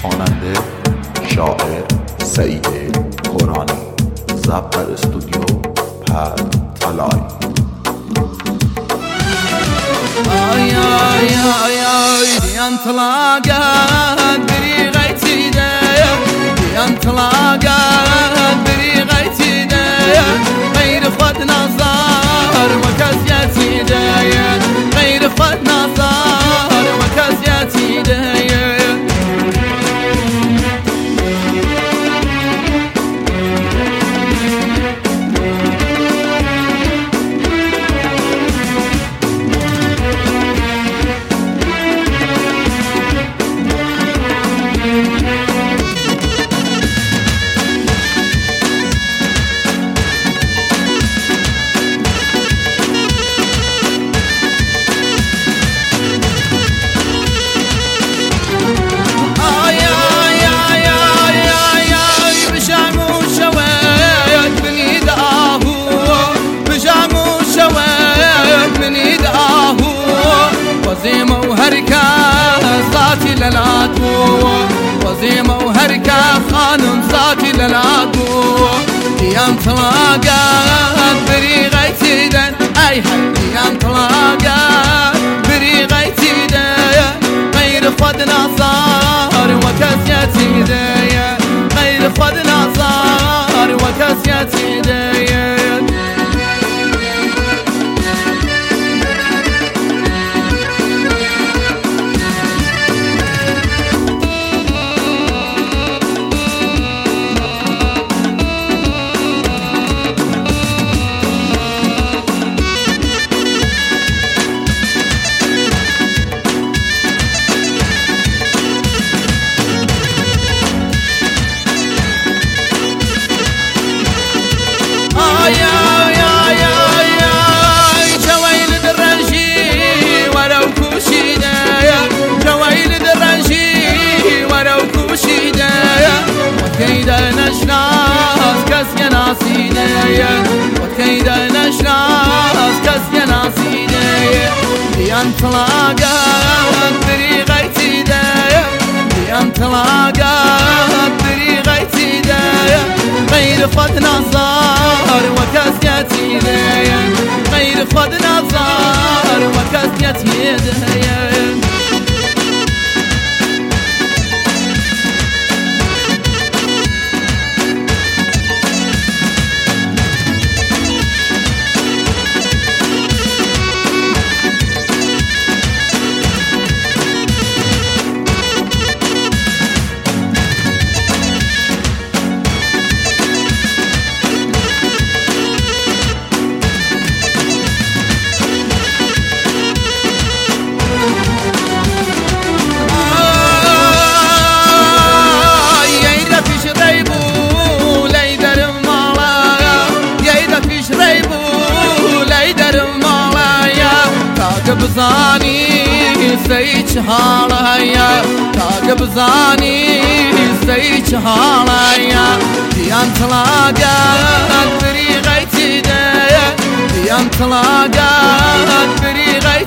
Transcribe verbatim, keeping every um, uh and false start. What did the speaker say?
خواننده شاعر سعید قرآنی، ضبط در استودیو پر طلای. آی آی آی آی دیان طلاقات بری غیتی ده، دیان طلاقات بری غیتی ده، غیر خود نظر و کسیتی ده، غیر خود نظر و کسیتی ده. وزيمة وهركة صاتي للعدو، وزيمة وهركة خانم صاتي للعدو. ديان طلاقات بري غيتي دن، اي حي ديان طلاقات بري غيتي دن، غير خد نصار وكسيتي دن، غير خد نصار وكسيتي دن. وكيدا نشناس كس يناسيني، وكيدا نشناس كس يناسيني. ديان طلاقات بري غيتي دايا، ديان طلاقات بري غيتي دايا، غير خد نظر وكسيتي دايا، غير خد نظر وكسيتي دايا. بزانی سیچ حالایا، تاج بزانی سیچ حالایا. دیان طلاقات بری غیتی ده، دیان طلاقات بری غیتی